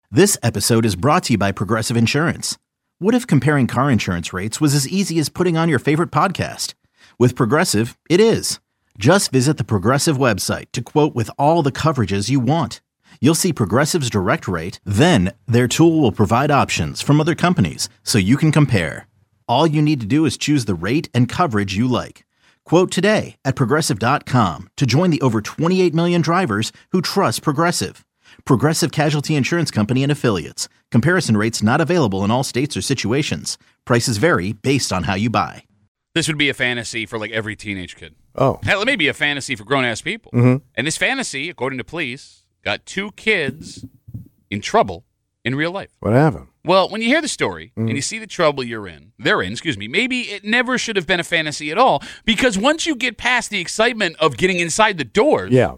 This episode is brought to you by Progressive Insurance. What if comparing car insurance rates was as easy as putting on your favorite podcast? With Progressive, it is. Just visit the Progressive website to quote with all the coverages you want. You'll see Progressive's direct rate, then their tool will provide options from other companies so you can compare. All you need to do is choose the rate and coverage you like. Quote today at Progressive.com to join the over 28 million drivers who trust Progressive. Progressive Casualty Insurance Company and Affiliates. Comparison rates not available in all states or situations. Prices vary based on how you buy. This would be a fantasy for like every teenage kid. Oh. Hell, it may be a fantasy for grown-ass people. Mm-hmm. And this fantasy, according to police, got 2 kids in trouble in real life. What happened? Well, when you hear the story and you see the trouble they're in, maybe it never should have been a fantasy at all, because once you get past the excitement of getting inside the doors, Yeah.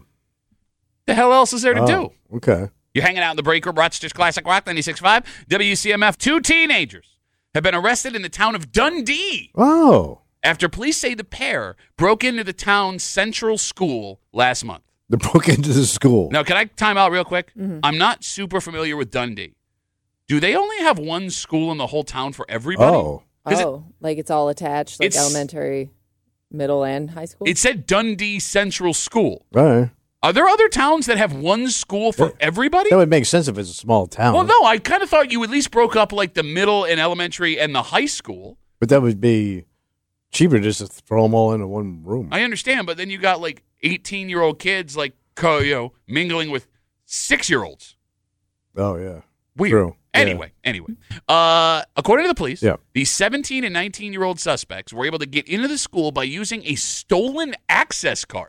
the hell else is there to do? Okay. You're hanging out in the break room, Rochester's Classic Rock 96.5, WCMF. 2 teenagers have been arrested in the town of Dundee Oh. after police say the pair broke into the town's central school last month. They broke into the school. Now, can I time out real quick? I'm not super familiar with Dundee. Do they only have one school in the whole town for everybody? Oh. Like it's all attached, like It's- elementary, middle, and high school? It said Dundee Central School. All right. Are there other towns that have one school for everybody? That would make sense if it's a small town. Well, no, I kind of thought you at least broke up like the middle and elementary and the high school. But that would be cheaper just to throw them all into one room. I understand, but then you got like 18-year-old kids like mingling with 6-year-olds. Oh, yeah. Weird. True. Anyway, according to the police, Yeah. the 17 and 19-year-old suspects were able to get into the school by using a stolen access card.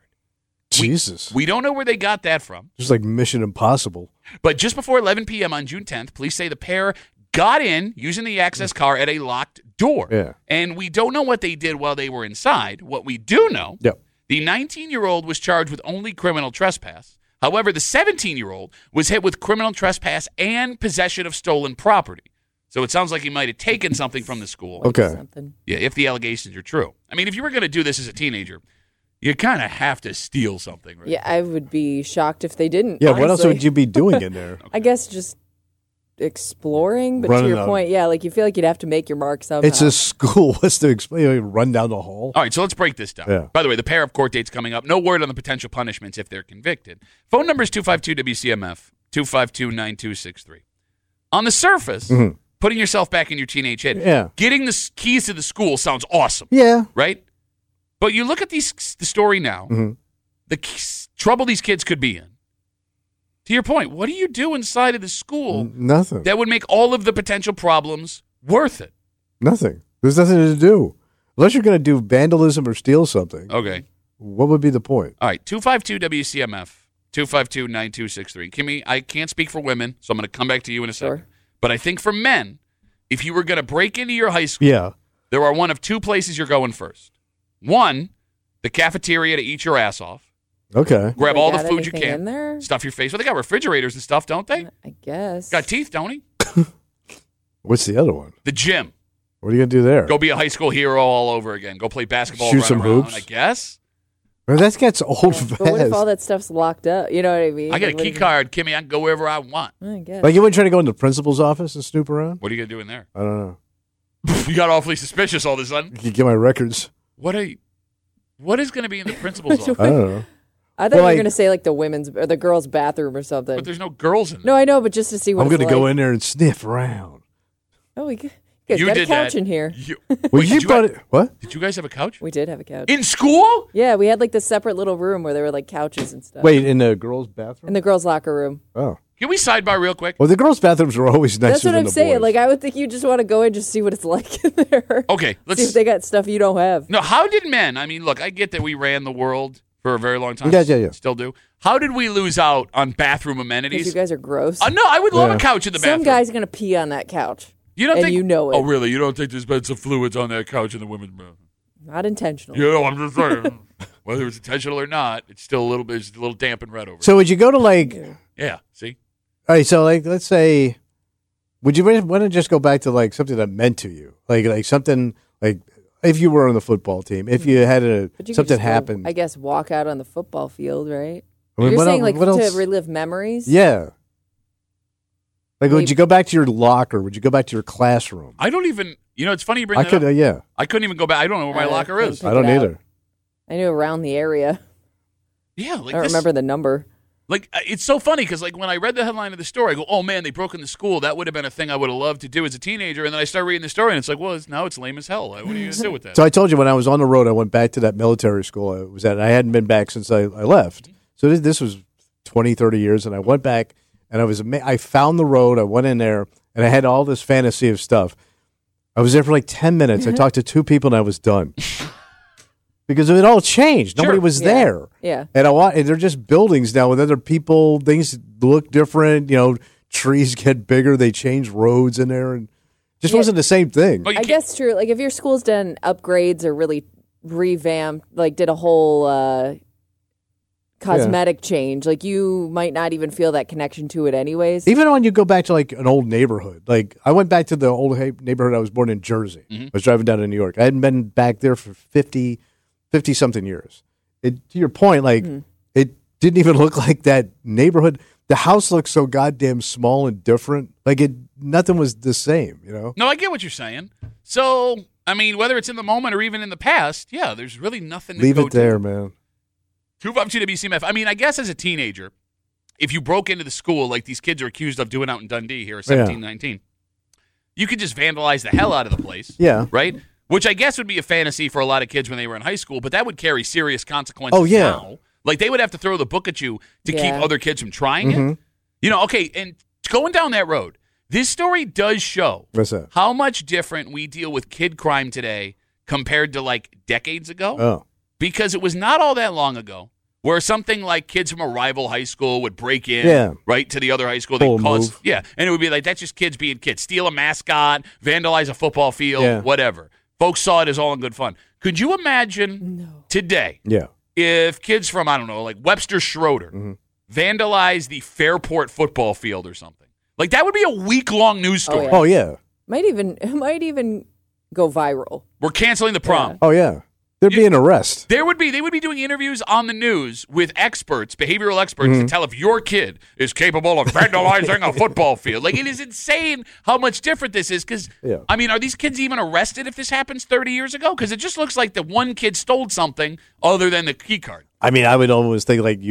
Jesus. We don't know where they got that from, Just like Mission Impossible. but just before 11 p.m. on June 10th, police say the pair got in using the access card at a locked door. Yeah. And we don't know what they did while they were inside. What we do know, Yeah. the 19-year-old was charged with only criminal trespass. However, the 17-year-old was hit with criminal trespass and possession of stolen property. So it sounds like he might have taken something from the school. Okay. Something. Yeah, if the allegations are true. I mean, if you were going to do this as a teenager, you kind of have to steal something, right? Yeah, I would be shocked if they didn't. Yeah, what else honestly. would you be doing in there? I guess just exploring, but Running to your out. point, yeah, like you feel like you'd have to make your mark somehow. It's a school. What's to explain? You run down the hall? All right, so let's break this down. Yeah. By the way, the pair of court dates coming up. No word on the potential punishments if they're convicted. Phone number is 252-WCMF, 252-9263. On the surface, putting yourself back in your teenage head, Yeah. getting the keys to the school sounds awesome, Yeah. right? But you look at the story now, the trouble these kids could be in. To your point, what do you do inside of the school Nothing. that would make all of the potential problems worth it? Nothing. There's nothing to do. Unless you're going to do vandalism or steal something. Okay. What would be the point? All right, 252-WCMF, 252-9263. Kimmy, I can't speak for women, so I'm going to come back to you in a second. Sure. But I think for men, if you were going to break into your high school, Yeah. there are one of 2 places you're going first. One, the cafeteria to eat your ass off. Okay. Grab They all the got food you anything can. in there? Stuff your face. Well, they got refrigerators and stuff, don't they? I guess. Got teeth, don't he? What's the other one? The gym. What are you going to do there? Go be a high school hero all over again. Go play basketball. Shoot run some around, hoops? I guess. Well, that gets old But what if all fast. that stuff's locked up? You know what I mean? I got a Like, what key if- card, Kimmy. I can go wherever I want. I guess. Like, you wouldn't try to go in the principal's office and snoop around? What are you going to do in there? I don't know. You got awfully suspicious all of a sudden. You get my records. What is going to be in the principal's office? I don't know. I thought Well, you were like- going to say like the women's or the girls' bathroom or something. But there's no girls in there. No, I know, but just to see what I'm it's going to go like. in there and sniff around. Oh, you guys You got a did couch that. in here. Well, Wait, you did, brought it. What? did you guys have a couch? We did have a couch. In school? Yeah, we had like this separate little room where there were like couches and stuff. Wait, in the girls' bathroom? In the girls' locker room. Oh. Can we sidebar real quick? Well, the girls' bathrooms are always nicer That's what than I'm the saying. boys. Like, I would think you just want to go in and just see what it's like in there. Okay, See if let's. they got stuff you don't have. No, how did men? I mean, look, I get that we ran the world for a very long time. Yeah. Still do. How did we lose out on bathroom Because amenities? you guys are gross. No, I would love Yeah. a couch in the bathroom. Some guy's going to pee on that couch. you don't and think you know it. Oh, really? You don't think there's been some fluids on that couch in the women's bathroom? Not intentional. Yeah, I'm just saying. Whether it's intentional or not, it's still a little bit, it's a little damp and red over. So would you go to like, Yeah, see? all right, so like, let's say, would you want to just go back to like something that meant to you? Like something like, if you were on the football team, if you had But you could something just go, happen. I guess walk out on the football field, right? I mean, You're what saying el- like what to else? relive memories? Yeah. Like, would you go back to your locker? Would you go back to your classroom? I don't even. It's funny you bring I that could, up. yeah. I couldn't even go back. I don't know where my locker couldn't is. pick I don't it out. either. I knew around the area. Yeah, I don't this, remember the number. Like, it's so funny because, like, when I read the headline of the story, I go, oh, man, they broke into school. That would have been a thing I would have loved to do as a teenager. And then I start reading the story, and it's like, well, now it's lame as hell. What are you going to do with that? So I told you when I was on the road, I went back to that military school I was at. I hadn't been back since I left. So this was 20, 30 years, and I went back, and I found the road. I went in there, and I had all this fantasy of stuff. I was there for like 10 minutes. I talked to 2 people, and I was done. Because it all changed. Nobody was Yeah. there. Yeah. And they're just buildings now with other people. Things look different. Trees get bigger. They change roads in there, and just Yeah. wasn't the same thing. Oh, you I can't- guess true. Like if your school's done upgrades or really revamped, like did a whole cosmetic change, like you might not even feel that connection to it anyways. Even when you go back to like an old neighborhood, like I went back to the old neighborhood I was born in Jersey. I was driving down to New York. I hadn't been back there for 50 something years. To your point, like it didn't even look like that neighborhood. The house looked so goddamn small and different. Like nothing was the same, No, I get what you're saying. So, I mean, whether it's in the moment or even in the past, yeah, there's really nothing to Leave go it there, to. man. 252 WCMF. I mean, I guess as a teenager, if you broke into the school like these kids are accused of doing out in Dundee here at 17, 19, you could just vandalize the hell out of the place. Yeah. Right? Which I guess would be a fantasy for a lot of kids when they were in high school, but that would carry serious consequences Oh, yeah. now. Like, they would have to throw the book at you to keep Yeah. other kids from trying it. Okay, and going down that road, this story does show What's that? how much different we deal with kid crime today compared to, like, decades ago. Oh. Because it was not all that long ago where something like kids from a rival high school would break in, Yeah. right, to the other high school. Full They'd cause, move. yeah, and it would be like, that's just kids being kids. Steal a mascot, vandalize a football field, Yeah. whatever. Folks saw it as all in good fun. Could you imagine today Yeah. if kids from, I don't know, like Webster Schroeder vandalize the Fairport football field or something? Like, that would be a week-long news story. yeah. Oh, yeah. It might even go viral. We're canceling the prom. Oh, yeah. There'd be an arrest. They would be doing interviews on the news with experts, behavioral experts, to tell if your kid is capable of vandalizing a football field. Like, it is insane how much different this is. Because, Yeah. I mean, are these kids even arrested if this happens 30 years ago? Because it just looks like the one kid stole something other than the key card. I mean, I would almost think like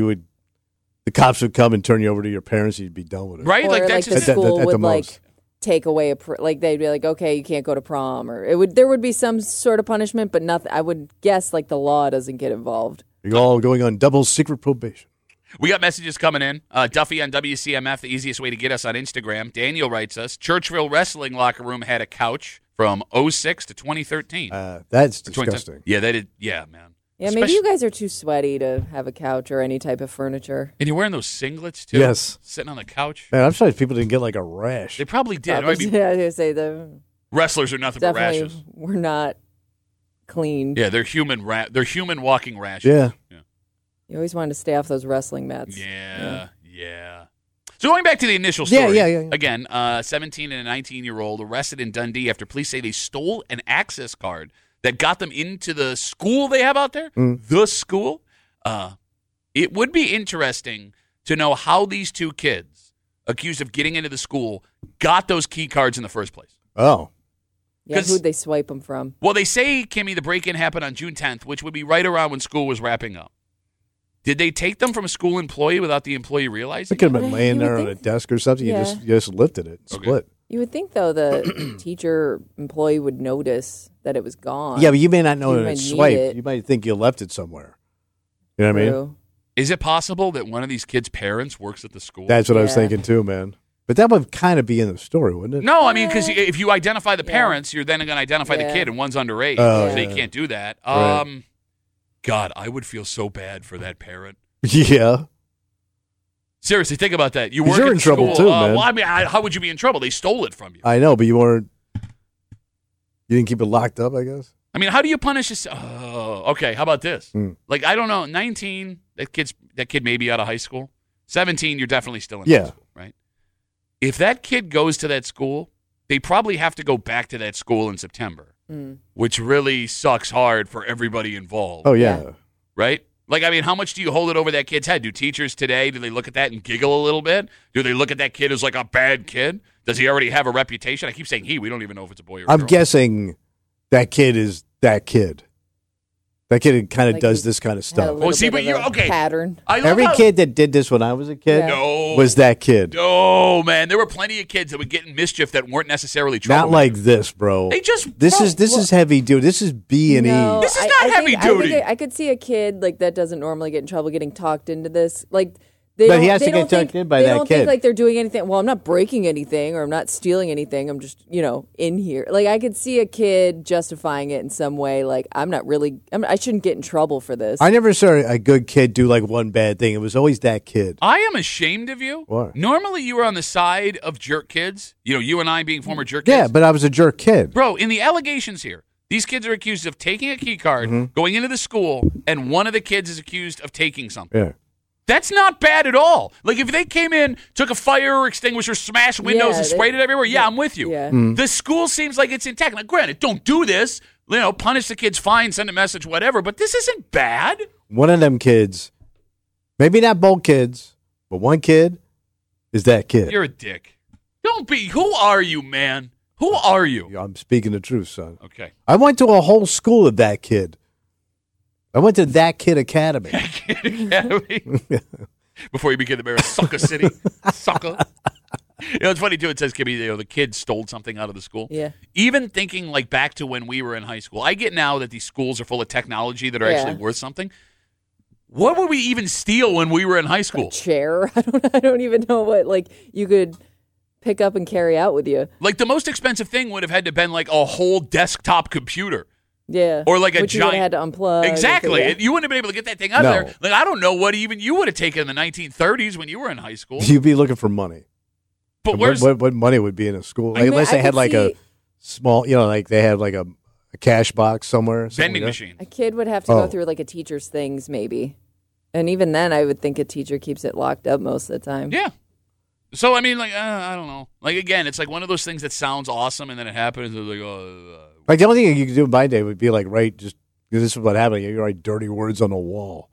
the cops would come and turn you over to your parents. You'd be done with it. Right? Or Like, like that's the just At school the would most. like take away like they'd be like, okay, you can't go to prom, or there would be some sort of punishment, but nothing. I would guess like the law doesn't get involved. You're all going on double secret probation. We got messages coming in. Duffy on WCMF, the easiest way to get us on Instagram. Daniel writes us, Churchville Wrestling Locker Room had a couch from 06 to 2013. That's 2010. disgusting. Yeah, they did. Yeah, man. Yeah, maybe you guys are too sweaty to have a couch or any type of furniture. And you're wearing those singlets, too? Yes. Sitting on the couch? Man, I'm surprised people didn't get like a rash. They probably did. I Probably- mean, yeah, I was gonna say the wrestlers are nothing but definitely rashes. we're not clean. Yeah, they're human. They're human walking rashes. Yeah. You always wanted to stay off those wrestling mats. Yeah. So going back to the initial story. Yeah. Again, 17 and a 19-year-old arrested in Dundee after police say they stole an access card that got them into the school they have out there. The school. It would be interesting to know how these two kids accused of getting into the school got those key cards in the first place. Oh. Yeah, 'Cause- who'd they swipe them from? Well, they say, Kimmy, the break-in happened on June 10th, which would be right around when school was wrapping up. Did they take them from a school employee without the employee realizing? It could have been You laying would there on a think- desk or something. Yeah. You just lifted it, Okay. split. You would think though the teacher employee would notice that it was gone. Yeah, but you may not know You that might it's need swiped. it. You might think you left it somewhere. You know what I mean? True. Is it possible that one of these kids' parents works at the school? That's what I was Yeah. thinking too, man. But that would kind of be in the story, wouldn't it? No, I mean, because if you identify the Yeah. parents, you're then going to identify the Yeah. kid, and one's underage, Oh, so they yeah. can't do that. Right. God, I would feel so bad for that parent. Yeah. Seriously, think about that. You 'Cause work you're at in trouble school. too, man. Well, I mean, how would you be in trouble? They stole it from you. I know, but you weren't. You didn't keep it locked up, I guess. I mean, how do you punish this? Oh, okay. How about this? Hmm. Like, I don't know. 19, that kid may be out of high school. 17, you're definitely still in Yeah. high school, right? If that kid goes to that school, they probably have to go back to that school in September, which really sucks hard for everybody involved, Oh yeah. Yeah. right? Like, I mean, how much do you hold it over that kid's head? Do teachers today, do they look at that and giggle a little bit? Do they look at that kid as like a bad kid? Does he already have a reputation? I keep saying he. We don't even know if it's a boy or a girl. I'm guessing that kid is that kid. That kid kind of does this kind of stuff. Well, see, but you're okay. Pattern. Every kid that did this when I was a kid was that kid. No, man. There were plenty of kids that would get in mischief that weren't necessarily troublemakers. Not like this, bro. They just this is heavy duty. This is B and No, E. This is not heavy duty. I could see a kid like that doesn't normally get in trouble getting talked into this. Like, But he has to get tucked in by that They don't kid. think like they're doing anything. Well, I'm not breaking anything or I'm not stealing anything. I'm just, in here. Like, I could see a kid justifying it in some way. Like, I shouldn't get in trouble for this. I never saw a good kid do like one bad thing. It was always that kid. I am ashamed of you. What? Normally, you were on the side of jerk kids. You and I being former jerk kids. Yeah, but I was a jerk kid. Bro, in the allegations here, these kids are accused of taking a key card, going into the school, and one of the kids is accused of taking something. Yeah. That's not bad at all. Like, if they came in, took a fire extinguisher, smashed windows, and sprayed it everywhere, I'm with you. Yeah. The school seems like it's intact. Now, granted, don't do this. Punish the kids, fine, send a message, whatever. But this isn't bad. One of them kids, maybe not both kids, but one kid is that kid. You're a dick. Don't be. Who are you, man? Who are you? I'm speaking the truth, son. Okay. I went to a whole school of that kid. I went to That Kid Academy. Academy. Before you became the mayor of Sucker City. Sucker. It's funny, too. It says, Kimmy, the kid stole something out of the school. Yeah. Even thinking, like, back to when we were in high school, I get now that these schools are full of technology that are actually worth something. What would we even steal when we were in high school? A chair. I don't even know what, like, you could pick up and carry out with you. Like, the most expensive thing would have had to have been, like, a whole desktop computer. Yeah. Or like a Which giant. You had to unplug. Exactly. You wouldn't have been able to get that thing out of No. there. Like, I don't know what even you would have taken in the 1930s when you were in high school. You'd be looking for money. But where's What money would be in a school? I mean, Unless I they had could like a see- small, like they had like a cash box somewhere. something vending like machine? A kid would have to go Oh. through like a teacher's things, maybe. And even then, I would think a teacher keeps it locked up most of the time. Yeah. So, I mean, like, I don't know. Like, again, it's like one of those things that sounds awesome, and then it happens. It's like, Like the only thing you could do in my day would be like this is what happened. You write dirty words on the wall,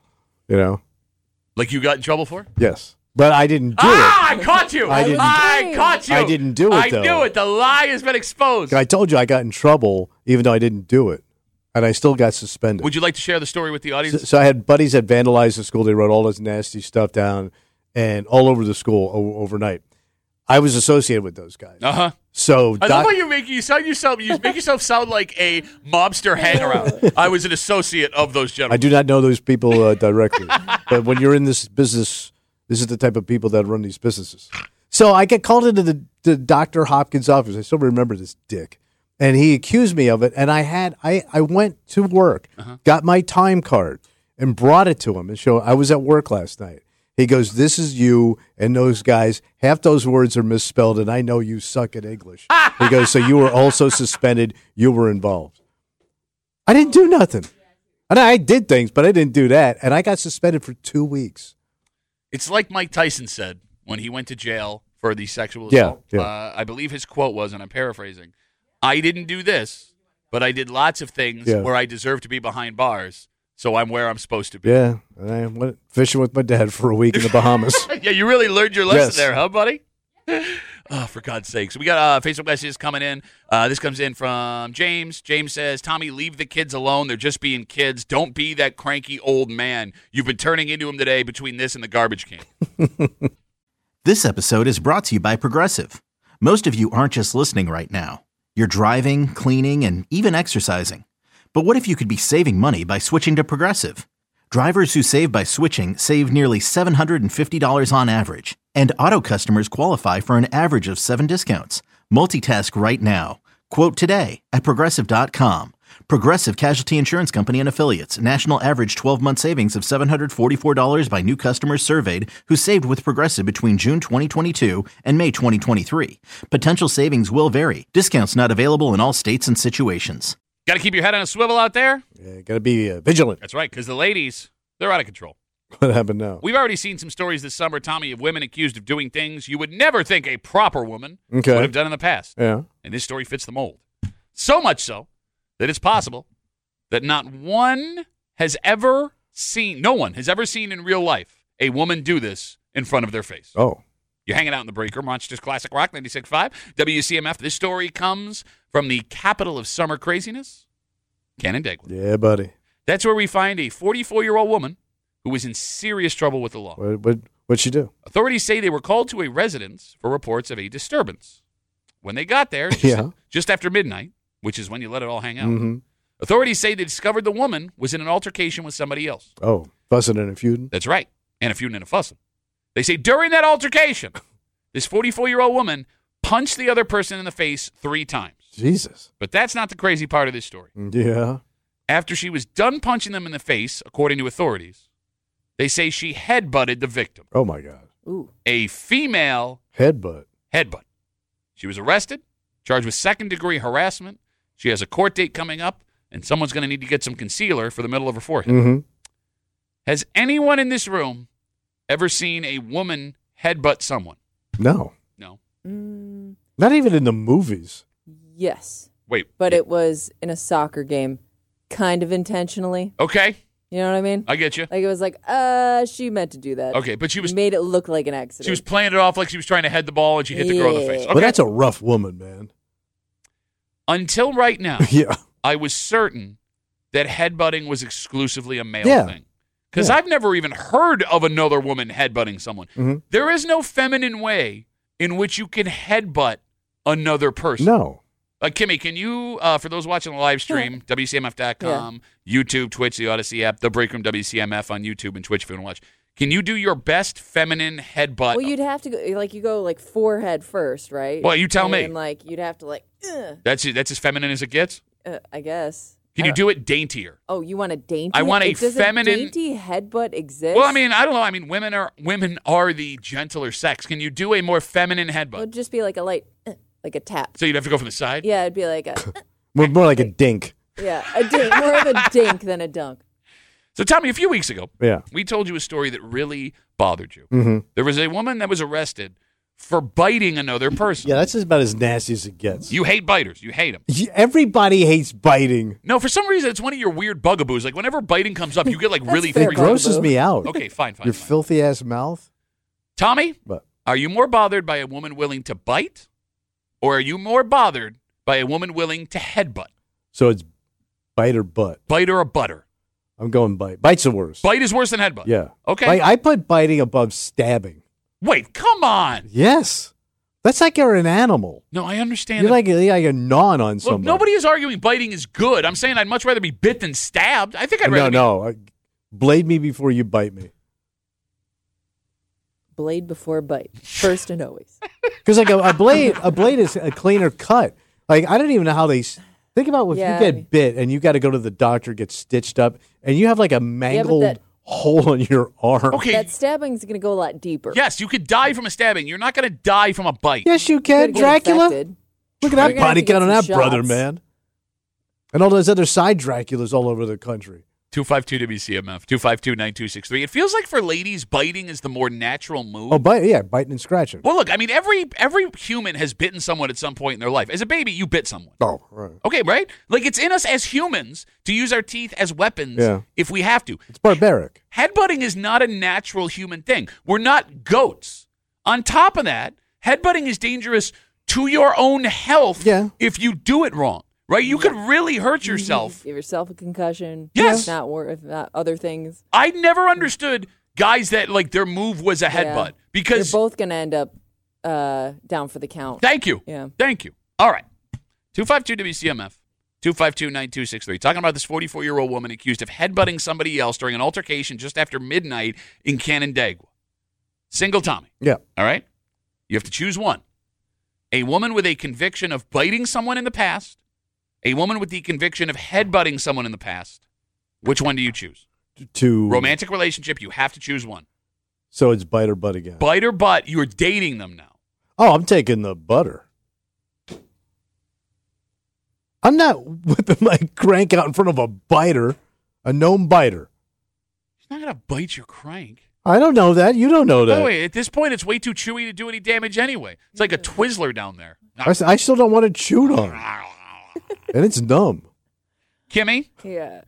like you got in trouble for? Yes, but I didn't do I caught you. I didn't- I caught you. I didn't do it, I though. knew it. The lie has been exposed. it. I told you I got in trouble even though I didn't do it, and I still got suspended. Would you like to share the story with the audience? So I had buddies that vandalized the school. They wrote all this nasty stuff down, and all over the school overnight. I was associated with those guys. Uh-huh. So I love how you make yourself sound like a mobster hangaround. I was an associate of those I gentlemen. do not know those people directly, but when you're in this business, this is the type of people that run these businesses. So I get called into the Dr. Hopkins office. I still remember this dick, and he accused me of it. And I went to work, got my time card, and brought it to him and showed I was at work last night. He goes, "This is you and those guys. Half those words are misspelled, and I know you suck at English." He goes, "So you were also suspended. You were involved." I didn't do nothing. And I did things, but I didn't do that. And I got suspended for 2 weeks. It's like Mike Tyson said when he went to jail for the sexual Yeah, assault. yeah. I believe his quote was, and I'm paraphrasing, "I didn't do this, but I did lots of things where I deserve to be behind bars. So I'm where I'm supposed to be." Yeah, and I went fishing with my dad for a week in the Bahamas. Yeah, you really learned your lesson Yes. there, huh, buddy? Oh, for God's sakes. We got Facebook messages coming in. This comes in from James. James says, "Tommy, leave the kids alone. They're just being kids. Don't be that cranky old man. You've been turning into them today between this and the garbage can." This episode is brought to you by Progressive. Most of you aren't just listening right now. You're driving, cleaning, and even exercising. But what if you could be saving money by switching to Progressive? Drivers who save by switching save nearly $750 on average, and auto customers qualify for an average of 7 discounts. Multitask right now. Quote today at Progressive.com. Progressive Casualty Insurance Company and Affiliates. National average 12-month savings of $744 by new customers surveyed who saved with Progressive between June 2022 and May 2023. Potential savings will vary. Discounts not available in all states and situations. Got to keep your head on a swivel out there? Yeah, got to be vigilant. That's right, because the ladies, they're out of control. What happened now? We've already seen some stories this summer, Tommy, of women accused of doing things you would never think a proper woman Okay. would have done in the past. Yeah. And this story fits the mold. So much so that it's possible that not one has ever seen, no one has ever seen in real life a woman do this in front of their face. Oh. You're hanging out in the break room, Rochester's Classic Rock 96.5, WCMF. This story comes from the capital of summer craziness, Canandaigua. Yeah, buddy. That's where we find a 44-year-old woman who was in serious trouble with the law. What'd she do? Authorities say they were called to a residence for reports of a disturbance. When they got there, just after midnight, which is when you let it all hang out, authorities say they discovered the woman was in an altercation with somebody else. Oh, fussing and a feuding? That's right, and a feuding and a fussing. They say during that altercation, this 44-year-old woman punched the other person in the face 3 times. Jesus. But that's not the crazy part of this story. Yeah. After she was done punching them in the face, according to authorities, they say she headbutted the victim. Oh, my God. Ooh. A female Headbutt. She was arrested, charged with second-degree harassment. She has a court date coming up, and someone's going to need to get some concealer for the middle of her forehead. Mm-hmm. Has anyone in this room ever seen a woman headbutt someone? No. No. Not even in the movies. Yes. Wait. But it was in a soccer game, kind of intentionally. Okay. You know what I mean? I get you. Like, it was like, she meant to do that. Okay, but she made it look like an accident. She was playing it off like she was trying to head the ball, and she hit the girl in the face. Okay. But that's a rough woman, man. Until right now, Yeah. I was certain that headbutting was exclusively a male Yeah. thing. Because I've never even heard of another woman headbutting someone. Mm-hmm. There is no feminine way in which you can headbutt another person. No. Kimmy, can you, for those watching the live stream, WCMF.com, YouTube, Twitch, the Odyssey app, The Break Room WCMF on YouTube and Twitch if you want to watch. Can you do your best feminine headbutt? Well, you'd have to go, you go forehead first, right? Well, you tell me. And you'd have to That's as feminine as it gets? I guess. Can you do it daintier? Oh, you want a dainty? I want a does feminine. A dainty headbutt exist? Well, I mean, I don't know. I mean, women are the gentler sex. Can you do a more feminine headbutt? It would just be like a light, like a tap. So you'd have to go from the side? Yeah, it'd be like a. More like a dink. Yeah, a dink. More of a dink than a dunk. So tell me, a few weeks ago, Yeah. we told you a story that really bothered you. Mm-hmm. There was a woman that was arrested for biting another person. Yeah, that's just about as nasty as it gets. You hate biters. You hate them. Everybody hates biting. No, for some reason, it's one of your weird bugaboos. Like, whenever biting comes up, you get, really fair. It freaked out. grosses me out. Okay, fine. Your filthy ass mouth. Tommy, But are you more bothered by a woman willing to bite, or are you more bothered by a woman willing to headbutt? so it's bite or butt. Bite or a butter? I'm going bite. Bite's the worst. Bite is worse than headbutt. Yeah. Okay. I put biting above stabbing. Wait, come on. Yes. That's like you're an animal. No, I understand. You're that. like a gnawing on Look, somebody. nobody is arguing biting is good. I'm saying I'd much rather be bit than stabbed. I think I'd rather No. Blade me before you bite me. Blade before bite, first and always. Because a blade is a cleaner cut. Like, I don't even know how they think about if Yeah, you get bit and you got to go to the doctor, get stitched up, and you have like a mangled that- hole on your arm. Okay. That stabbing's going to go a lot deeper. Yes, you could die from a stabbing. You're not going to die from a bite. Yes, you You're can, gonna get Dracula. infected. Look at that You're gonna have body to get count on that some brother, shots. man. And all those other side Draculas all over the country. 252 WCMF, 252-9263. It feels like for ladies, biting is the more natural move. Oh, biting and scratching. Well, look, I mean, every human has bitten someone at some point in their life. As a baby, you bit someone. Oh, right. Okay, right? Like, it's in us as humans to use our teeth as weapons if we have to. It's barbaric. Headbutting is not a natural human thing. We're not goats. On top of that, headbutting is dangerous to your own health if you do it wrong. Right? You could really hurt yourself. Give yourself a concussion. Yes. If not other things. I never understood guys that, their move was a headbutt. Because you're both going to end up down for the count. Thank you. Yeah. Thank you. All right. 252-WCMF, 252-9263. Talking about this 44-year-old woman accused of headbutting somebody else during an altercation just after midnight in Canandaigua. Single Tommy. Yeah. All right? You have to choose one. A woman with a conviction of biting someone in the past, a woman with the conviction of headbutting someone in the past. Which one do you choose? Romantic relationship, you have to choose one. So it's bite or butt again. Bite or butt, you're dating them now. Oh, I'm taking the butter. I'm not whipping my crank out in front of a biter, a gnome biter. She's not going to bite your crank. I don't know that. You don't know that. By the way, at this point, it's way too chewy to do any damage anyway. It's like a Twizzler down there. I still don't want it chewed on. And it's numb. Kimmy, Yeah.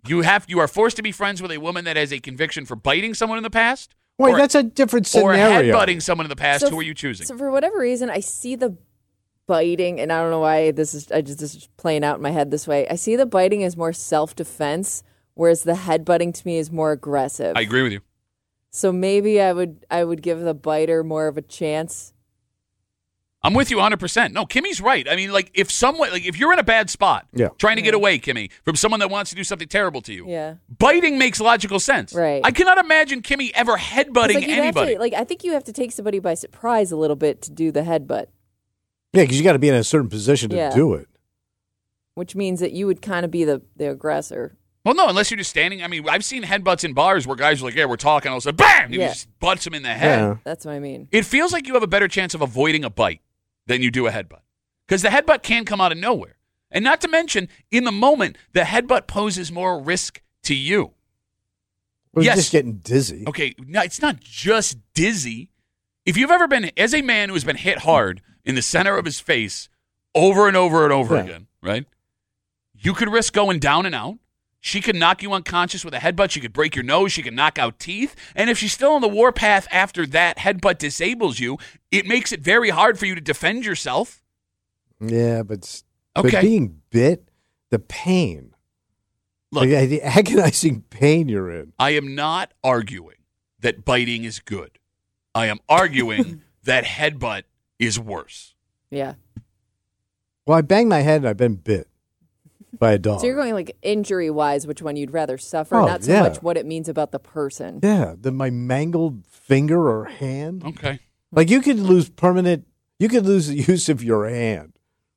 You are forced to be friends with a woman that has a conviction for biting someone in the past. Wait, that's a different scenario. Or headbutting someone in the past. Who are you choosing? So for whatever reason, I see the biting, and I don't know why this is playing out in my head this way. I see the biting as more self-defense, whereas the headbutting to me is more aggressive. I agree with you. So maybe I would give the biter more of a chance. I'm with you 100%. No, Kimmy's right. I mean, if you're in a bad spot, trying to get away, Kimmy, from someone that wants to do something terrible to you, biting makes logical sense. Right. I cannot imagine Kimmy ever headbutting anybody. I think you have to take somebody by surprise a little bit to do the headbutt. Yeah, because you got to be in a certain position to do it. Which means that you would kind of be the aggressor. Well, no, unless you're just standing. I mean, I've seen headbutts in bars where guys are like, we're talking, all of a sudden, bam! You just butts him in the head. Yeah. That's what I mean. It feels like you have a better chance of avoiding a bite than you do a headbutt. Because the headbutt can come out of nowhere. And not to mention, in the moment, the headbutt poses more risk to you. Well, you're just getting dizzy. Okay, no, it's not just dizzy. If you've ever been, as a man who has been hit hard in the center of his face over and over and over again, right? You could risk going down and out. She could knock you unconscious with a headbutt. She could break your nose. She could knock out teeth. And if she's still on the warpath after that headbutt disables you, it makes it very hard for you to defend yourself. Yeah, but being bit, the pain. Look, the agonizing pain you're in. I am not arguing that biting is good. I am arguing that headbutt is worse. Yeah. Well, I banged my head and I've been bit by a dog. So you're going like injury-wise, which one you'd rather suffer, not so much what it means about the person. Yeah, my mangled finger or hand. Okay. Like you could lose the use of your hand.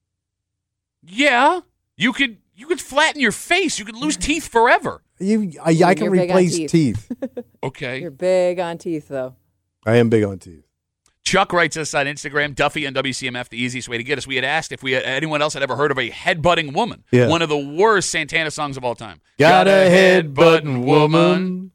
Yeah, you could flatten your face. You could lose teeth forever. I can replace teeth. Okay. You're big on teeth, though. I am big on teeth. Chuck writes us on Instagram, Duffy and WCMF, the easiest way to get us. We had asked if anyone else had ever heard of a headbutting woman. Yeah. One of the worst Santana songs of all time. Got a headbutting woman.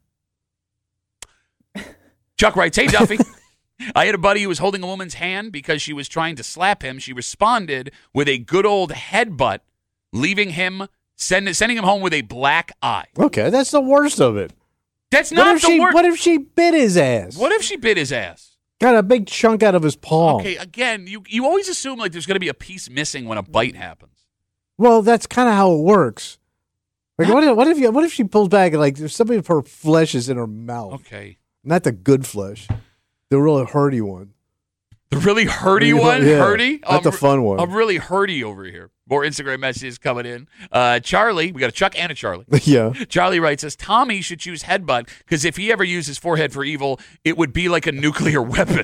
Chuck writes, hey, Duffy. I had a buddy who was holding a woman's hand because she was trying to slap him. She responded with a good old headbutt, leaving him, sending him home with a black eye. Okay, that's the worst of it. That's not the worst. What if she bit his ass? What if she bit his ass? Got a big chunk out of his palm. Okay, again, you always assume like there's going to be a piece missing when a bite happens. Well, that's kind of how it works. Like, what if she pulls back and like there's something of her flesh is in her mouth? Okay, not the good flesh, the really hurty one. The really hurty one? Yeah, hurty? Not the fun one. I'm really hurty over here. More Instagram messages coming in. Charlie, we got a Chuck and a Charlie. Yeah. Charlie writes us, Tommy should choose headbutt because if he ever used his forehead for evil, it would be like a nuclear weapon.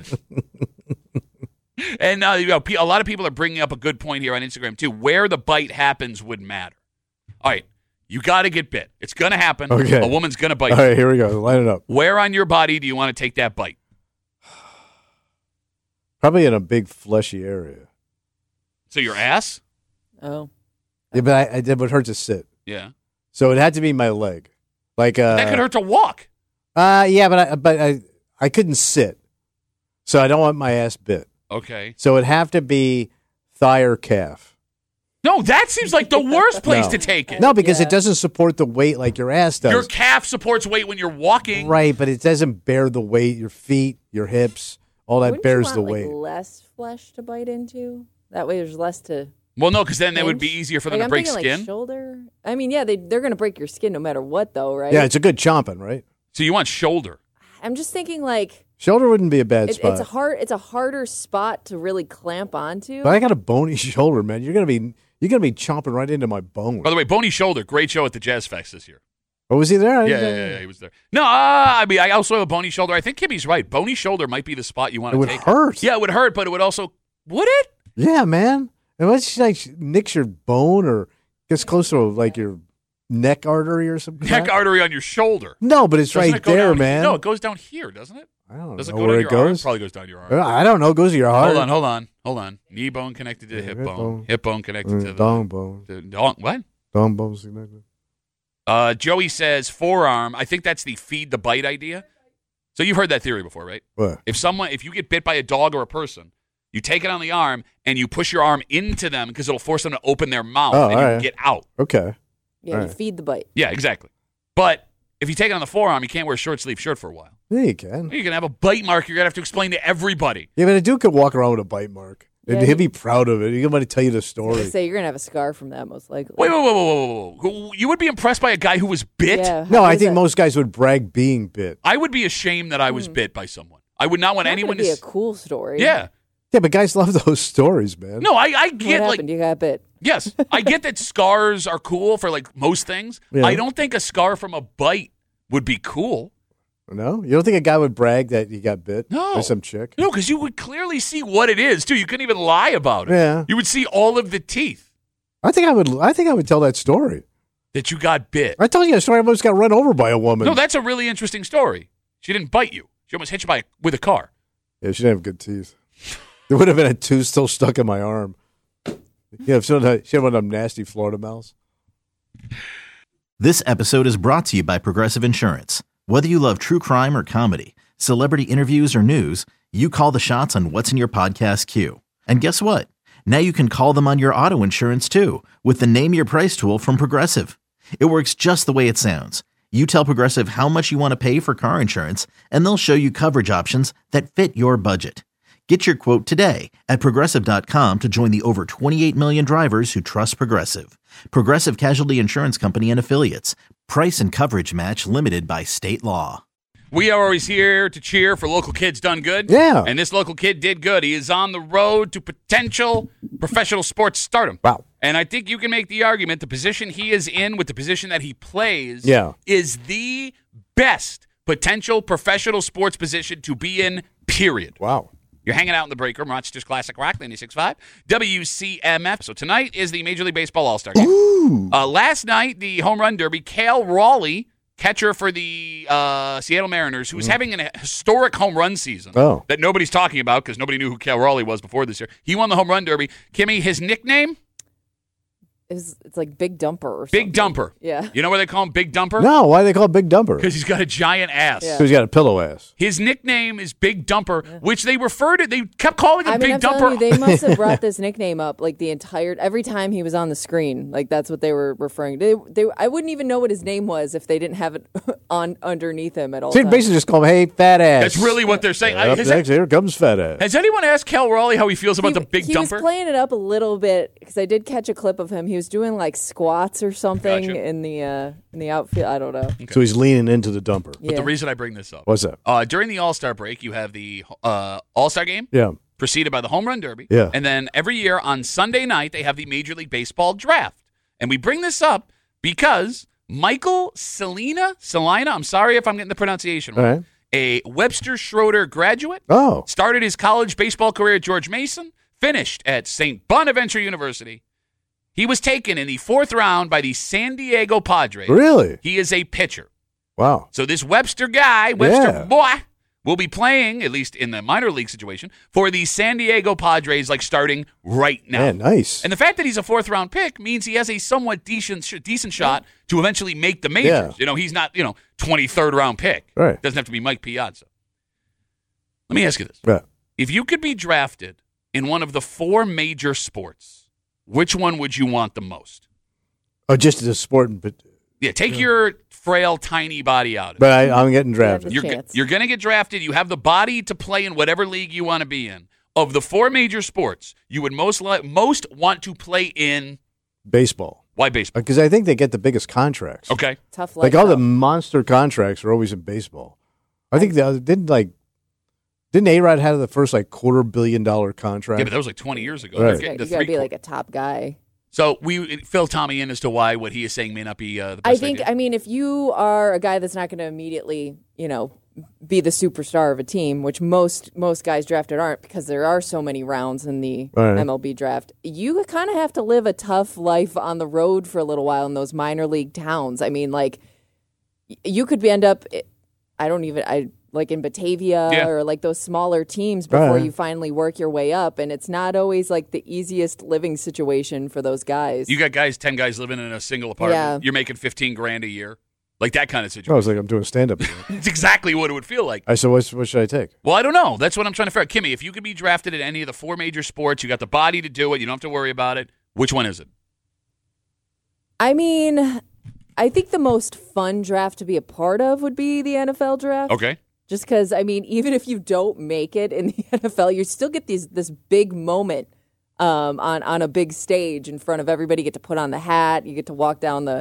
And a lot of people are bringing up a good point here on Instagram, too. Where the bite happens would matter. All right. You got to get bit. It's going to happen. Okay. A woman's going to bite you. All right, here we go. Line it up. Where on your body do you want to take that bite? Probably in a big fleshy area. So your ass? Oh. Yeah, but it would hurt to sit. Yeah. So it had to be my leg. Like that could hurt to walk. Yeah, but I couldn't sit. So I don't want my ass bit. Okay. So it'd have to be thigh or calf. No, that seems like the worst place to take it. No, because it doesn't support the weight like your ass does. Your calf supports weight when you're walking. Right, but it doesn't bear the weight. Your feet, your hips, all that bears the weight. Less flesh to bite into? That way there's less to... Well, no, because then that would be easier for them to break skin. Like shoulder? I mean, yeah, they're going to break your skin no matter what, though, right? Yeah, it's a good chomping, right? So you want shoulder. I'm just thinking like... Shoulder wouldn't be a bad spot. It's a harder spot to really clamp onto. But I got a bony shoulder, man. You're gonna be chomping right into my bone. By the way, Bony Shoulder, great show at the Jazz Fest this year. Oh, was he there? Yeah, he was there. No, I mean, I also have a bony shoulder. I think Kimmy's right. Bony shoulder might be the spot you want to take. It would hurt. Yeah, it would hurt, but it would also... Would it? Yeah, man. Unless she like nicks your bone or gets close to like your neck artery or something. Neck artery on your shoulder. No, but it's right there, man. No, it goes down here, doesn't it? I don't Does know it go where down it your goes. Arm? It probably goes down your arm. I don't know. It goes to your heart. Hold on. Knee bone connected to hip bone. Hip bone connected to the... Dong bone. What? Dong bone's connected. Joey says forearm. I think that's the feed the bite idea. So you've heard that theory before, right? What? If you get bit by a dog or a person, you take it on the arm and you push your arm into them because it'll force them to open their mouth and you can get out. Okay. Yeah, you feed the bite. Yeah, exactly. But if you take it on the forearm, you can't wear a short sleeve shirt for a while. Yeah, you can. You can have a bite mark. You're going to have to explain to everybody. Yeah, but a dude could walk around with a bite mark. And he'll be proud of it. He's going to tell you the story. Say you're gonna have a scar from that, most likely. Wait. You would be impressed by a guy who was bit? Yeah. No, I think most guys would brag being bit. I would be ashamed that I was bit by someone. I would not want anyone to be a cool story. Yeah. Yeah, but guys love those stories, man. No, I get What like happened? You got bit. yes, I get that scars are cool for like most things. Yeah. I don't think a scar from a bite would be cool. No? You don't think a guy would brag that he got bit No. by some chick? No, because you would clearly see what it is too. You couldn't even lie about it. Yeah. You would see all of the teeth I think I would tell that story. that you got bit. I told you a story. I almost got run over by a woman. No, that's a really interesting story. She didn't bite you. She almost hit you with a car. Yeah, she didn't have good teeth. There would have been a tooth still stuck in my arm. Yeah, she had one of them nasty Florida mouths. This episode is brought to you by Progressive Insurance. Whether you love true crime or comedy, celebrity interviews or news, you call the shots on what's in your podcast queue. And guess what? Now you can call them on your auto insurance too with the Name Your Price tool from Progressive. It works just the way it sounds. You tell Progressive how much you want to pay for car insurance, and they'll show you coverage options that fit your budget. Get your quote today at Progressive.com to join the over 28 million drivers who trust Progressive. Progressive Casualty Insurance Company and Affiliates. Price and coverage match limited by state law. We are always here to cheer for local kids done good. Yeah. And this local kid did good. He is on the road to potential professional sports stardom. Wow. And I think you can make the argument the position he is in with the position that he plays is the best potential professional sports position to be in, period. Wow. You're hanging out in the break room, Rochester's Classic Rock, 96.5, WCMF. So tonight is the Major League Baseball All-Star Game. Last night, the Home Run Derby, Cal Raleigh, catcher for the Seattle Mariners, who was having a historic home run season that nobody's talking about because nobody knew who Cal Raleigh was before this year. He won the Home Run Derby. Kimmy, his nickname? It's like Big Dumper or something. Big Dumper. Yeah. You know why they call him Big Dumper? No, why do they call it Big Dumper? Because he's got a giant ass. Yeah. Because he's got a pillow ass. His nickname is Big Dumper, which they kept calling him Big I'm Dumper. telling you, they must have brought this nickname up like every time he was on the screen. Like that's what they were referring to. I wouldn't even know what his name was if they didn't have it on underneath him at all. So they basically just call him, hey, fat ass. That's really what they're saying. Up next, here comes fat ass. Has anyone asked Cal Raleigh how he feels about the Big he Dumper? was playing it up a little bit because I did catch a clip of him. He was doing like squats or something in the outfield. I don't know. Okay. So he's leaning into the dumper. But the reason I bring this up. What's that? During the All-Star break, you have the All-Star Game. Yeah. Preceded by the Home Run Derby. Yeah. And then every year on Sunday night, they have the Major League Baseball Draft. And we bring this up because Michael Salina, I'm sorry if I'm getting the pronunciation wrong, All right. a Webster Schroeder graduate, started his college baseball career at George Mason, finished at St. Bonaventure University. He was taken in the 4th round by the San Diego Padres. Really? He is a pitcher. Wow. So this Webster boy, will be playing, at least in the minor league situation, for the San Diego Padres, like starting right now. Man, nice. And the fact that he's a 4th-round pick means he has a somewhat decent shot to eventually make the majors. Yeah. He's not, 23rd-round pick. Right. Doesn't have to be Mike Piazza. Let me ask you this. Yeah. If you could be drafted in one of the 4 major sports, which one would you want the most? Oh, just the sport. But take your frail, tiny body out of it. But I'm getting drafted. You're going to get drafted. You have the body to play in whatever league you want to be in. Of the 4 major sports, you would most want to play in baseball. Why baseball? Because I think they get the biggest contracts. Okay. Tough life. Like all the monster contracts are always in baseball. I think didn't A-Rod have the first $250 million contract? Yeah, but that was 20 years ago. Right. You got to be like a top guy. So we fill Tommy in as to why what he is saying may not be the best I think, idea. if you are a guy that's not going to immediately, be the superstar of a team, which most guys drafted aren't because there are so many rounds in the MLB draft, you kind of have to live a tough life on the road for a little while in those minor league towns. You could end up, like in Batavia or like those smaller teams before you finally work your way up. And it's not always like the easiest living situation for those guys. You got 10 guys living in a single apartment. Yeah. You're making $15,000 a year. Like that kind of situation. I was like, I'm doing stand-up. It's exactly what it would feel like. So what should I take? Well, I don't know. That's what I'm trying to figure out. Kimmy, if you could be drafted in any of the 4 major sports, you got the body to do it, you don't have to worry about it, which one is it? I think the most fun draft to be a part of would be the NFL draft. Okay. Just because, I mean, even if you don't make it in the NFL, you still get this big moment on a big stage in front of everybody. You get to put on the hat. You get to walk down the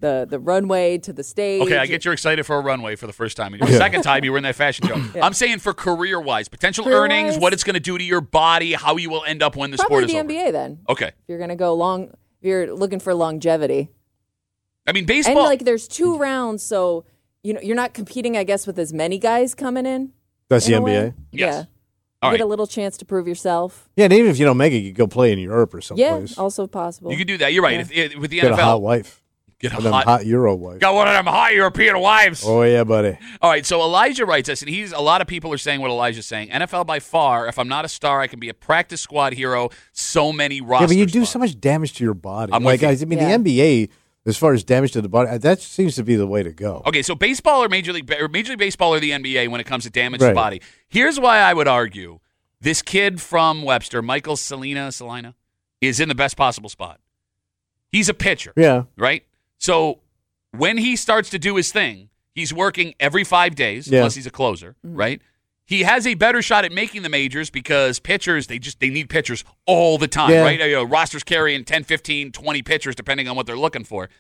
runway to the stage. Okay, I get you're excited for a runway for the first time. The second time you were in that fashion show. Yeah. I'm saying for career-wise, potential earnings, what it's going to do to your body, how you will end up when the sport is over. Probably the NBA then. Okay. If you're going to go long, if you're looking for longevity. I mean, baseball. And there's 2 rounds, so you're not competing, I guess, with as many guys coming in. That's the NBA? Yes. Yeah. All Get right. a little chance to prove yourself. Yeah, and even if you don't make it, you go play in Europe or someplace. Yeah, also possible. You could do that. You're right. With the Get NFL. a hot wife. Get a One of them hot Euro wife. Got one of them hot European wives. Oh, yeah, buddy. All right, so Elijah writes us, and a lot of people are saying what Elijah's saying. NFL by far, if I'm not a star, I can be a practice squad hero. So many roster Yeah, but you do spots. so much damage to your body. I'm with you. I mean, the NBA, as far as damage to the body, that seems to be the way to go. Okay, so baseball or Major League Baseball or the NBA when it comes to damage to the body. Here's why I would argue this kid from Webster, Michael Salina, is in the best possible spot. He's a pitcher. Yeah. Right? So when he starts to do his thing, he's working every 5 days, unless he's a closer, right? He has a better shot at making the majors because pitchers, they need pitchers all the time, right? Rosters carrying 10, 15, 20 pitchers depending on what they're looking for.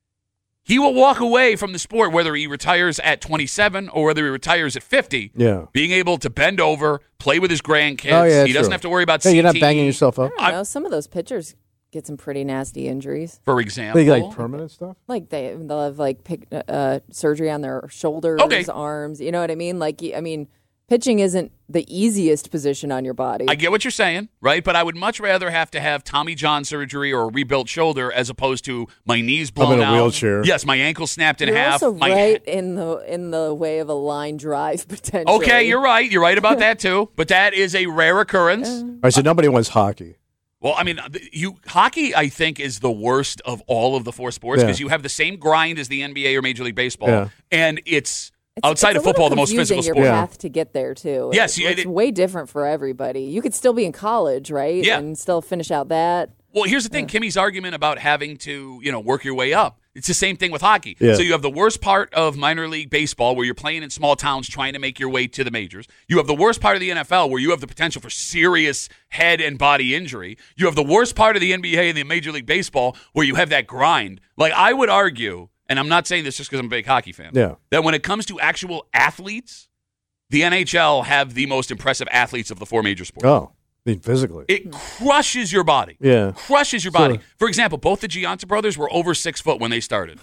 He will walk away from the sport, whether he retires at 27 or whether he retires at 50, being able to bend over, play with his grandkids. He doesn't have to worry about CTE. You're not banging yourself up? I don't know. Some of those pitchers get some pretty nasty injuries. For example. They like permanent stuff? Like they'll have surgery on their shoulders, arms. You know what I mean? Pitching isn't the easiest position on your body. I get what you're saying, right? But I would much rather have to have Tommy John surgery or a rebuilt shoulder as opposed to my knees blown out. I'm in a wheelchair. Yes, my ankle snapped in half. You're also right in the way of a line drive potentially. Okay, you're right. You're right about that too. But that is a rare occurrence. All right, so nobody wants hockey. Well, I mean, hockey, I think, is the worst of all of the 4 sports because you have the same grind as the NBA or Major League Baseball, and it's outside of football the most physical sport. Your path to get there too. Yes, it's way different for everybody. You could still be in college, right? Yeah, and still finish out that. Well, here's the thing: Kimmy's argument about having to, work your way up. It's the same thing with hockey. Yeah. So you have the worst part of minor league baseball where you're playing in small towns trying to make your way to the majors. You have the worst part of the NFL where you have the potential for serious head and body injury. You have the worst part of the NBA and the Major League Baseball where you have that grind. Like, I would argue, and I'm not saying this just because I'm a big hockey fan, that when it comes to actual athletes, the NHL have the most impressive athletes of the 4 major sports. Oh. I mean, physically. It crushes your body. Yeah. Crushes your body. For example, both the Gianta brothers were over 6 foot when they started.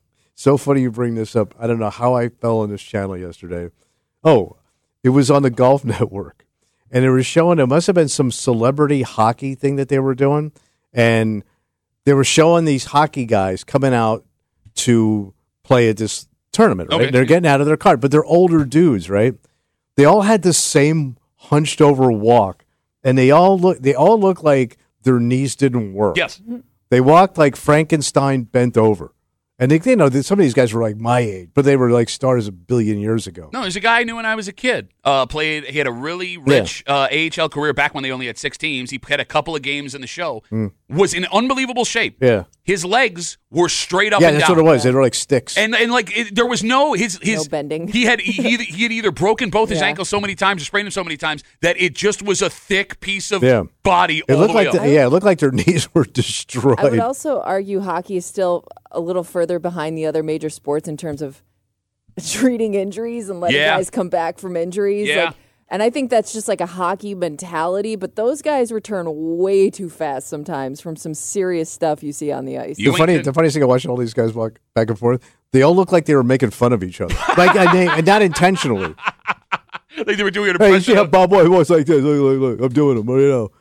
So funny you bring this up. I don't know how I fell on this channel yesterday. Oh, it was on the Golf Network. And it was showing, it must have been some celebrity hockey thing that they were doing. And they were showing these hockey guys coming out to play at this tournament, right? Okay. They're getting out of their car, but they're older dudes, right? They all had the same hunched over walk. And they all look like their knees didn't work. Yes. They walked like Frankenstein bent over. And some of these guys were like my age, but they were like stars a billion years ago. No, there's a guy I knew when I was a kid. He had a really rich AHL career back when they only had 6 teams. He had a couple of games in the show. Was in unbelievable shape. Yeah. His legs were straight up and down. Yeah, that's what it was. They were like sticks. And there was no bending. He had either broken both his ankles so many times or sprained them so many times that it just was a thick piece of body all the way up. It looked like their knees were destroyed. I would also argue hockey is still a little further behind the other major sports in terms of treating injuries and letting guys come back from injuries. Yeah. And I think that's just like a hockey mentality, but those guys return way too fast sometimes from some serious stuff you see on the ice. The funniest thing, I watching all these guys walk back and forth, they all look like they were making fun of each other. And not intentionally. Like they were doing an Hey, impression. you see how Bob Boy was like this? Look, I'm doing them, you know.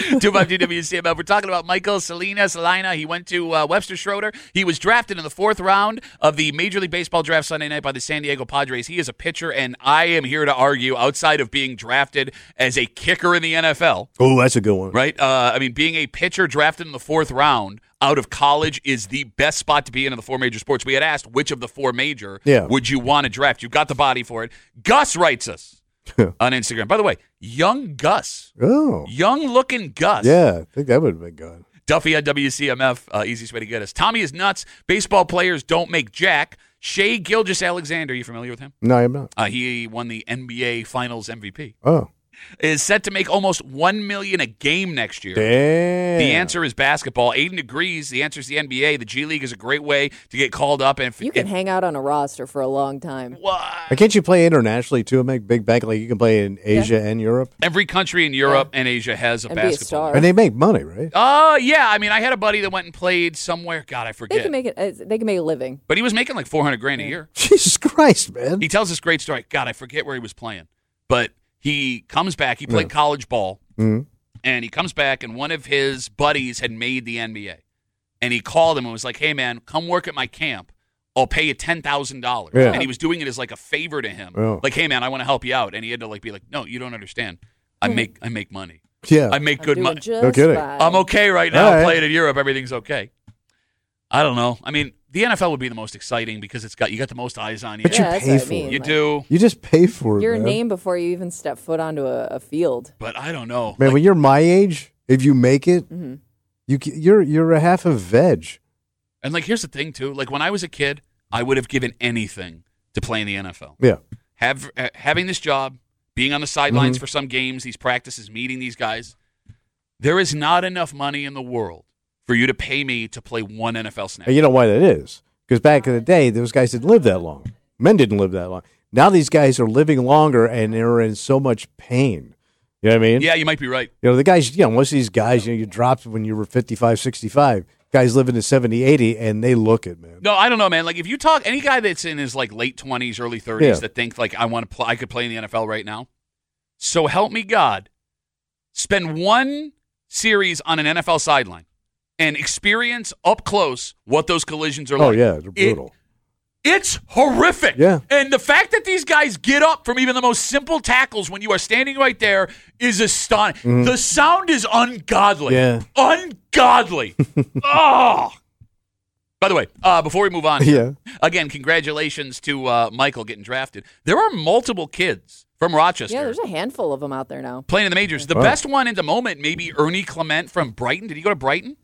252 WCMF. We're talking about Michael Salina. He went to Webster Schroeder. He was drafted in the 4th round of the Major League Baseball draft Sunday night by the San Diego Padres. He is a pitcher, and I am here to argue, outside of being drafted as a kicker in the NFL. Oh, that's a good one. Right? Being a pitcher drafted in the 4th round out of college is the best spot to be in the 4 major sports. We had asked which of the 4 major would you want to draft. You got the body for it. Gus writes us on Instagram. By the way, young Gus. Oh. Young-looking Gus. Yeah, I think that would have been good. Duffy at WCMF, easiest way to get us. Tommy is nuts. Baseball players don't make jack. Shea Gilgeous-Alexander, you familiar with him? No, I'm not. He won the NBA Finals MVP. Oh. Is set to make almost $1 million a game next year. Damn. The answer is basketball. Aiden agrees. The answer is the NBA. The G League is a great way to get called up. And you can hang out on a roster for a long time. What? Can't you play internationally too and make big bank? Like you can play in Asia and Europe. Every country in Europe and Asia has a And basketball. be a star. And they make money, right? Yeah. I mean, I had a buddy that went and played somewhere. God, I forget. They can make it. They can make a living. But he was making like $400,000 a year. Jesus Christ, man. He tells this great story. God, I forget where he was playing, but he comes back. He played college ball, and he comes back, and one of his buddies had made the NBA, and he called him and was like, "Hey, man, come work at my camp. I'll pay you $10,000." Yeah. And he was doing it as like a favor to him, Yeah. like, "Hey, man, I want to help you out," and he had to like be like, "No, you don't understand. I make money. Yeah. I make good money. No kidding. I'm okay right now. All right. Playing in Europe, everything's okay." I don't know. I mean, the NFL would be the most exciting because you got the most eyes on you. But you Yeah, that's pay what I for mean. it. You Like, do, You just pay for it, Your man. name before you even step foot onto a field. but I don't know. Man, Like, when you're my age, if you make it, you're a half a veg. and like, here's the thing too. Like when I was a kid, I would have given anything to play in the NFL. Yeah. Having this job, being on the sidelines for some games, these practices, meeting these guys. There is not enough money in the world for you to pay me to play one NFL snap. And you know why that is? Because back in the day, those guys didn't live that long. Men didn't live that long. Now these guys are living longer and they're in so much pain. You know what I mean? Yeah, you might be right. You know, the guys, most of these guys, you dropped when you were 55, 65. Guys living to 70, 80, and they look it, man. No, I don't know, man. Like if you talk any guy that's in his like late 20s, early 30s Yeah. that think like I could play in the NFL right now. So help me God, spend one series on an NFL sideline and experience up close what those collisions are like. Oh, yeah, they're brutal. It's horrific. Yeah. And the fact that these guys get up from even the most simple tackles when you are standing right there is astonishing. The sound is ungodly. Yeah. Ungodly. Oh. By the way, before we move on, Yeah. again, congratulations to Michael getting drafted. There are multiple kids from Rochester Yeah, there's a handful of them out there now. playing in the majors. The best one at the moment may be Ernie Clement from Brighton. Did he go to Brighton?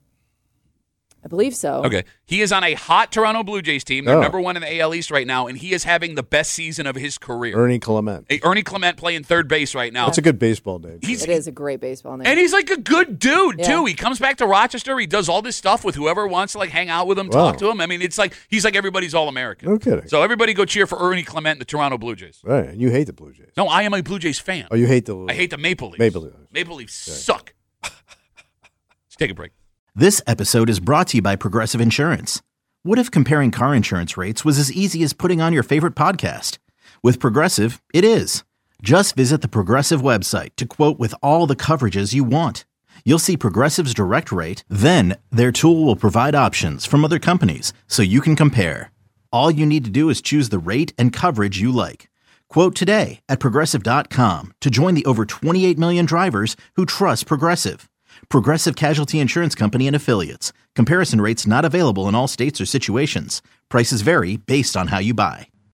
I believe so. Okay. He is on a hot Toronto Blue Jays team. They're Oh. number one in the AL East right now, and he is having the best season of his career. Ernie Clement. Ernie Clement playing third base right now. That's a good baseball name. He's It is a great baseball name. and he's like a good dude Yeah. too. He comes back to Rochester. He does all this stuff with whoever wants to like hang out with him, Wow. talk to him. I mean, it's like he's like everybody's All-American. No kidding. So everybody go cheer for Ernie Clement and the Toronto Blue Jays. Right, and you hate the Blue Jays. No, I am a Blue Jays fan. Oh, you hate the I hate the Maple Leafs. Maple Leafs. Maple Leafs suck. Let's take a break. This episode is brought to you by Progressive Insurance. What if comparing car insurance rates was as easy as putting on your favorite podcast? With Progressive, it is. Just visit the Progressive website to quote with all the coverages you want. You'll see Progressive's direct rate, then their tool will provide options from other companies so you can compare. All you need to do is choose the rate and coverage you like. Quote today at Progressive.com to join the over 28 million drivers who trust Progressive. Progressive Casualty Insurance Company and Affiliates. Comparison rates not available in all states or situations. Prices vary based on how you buy.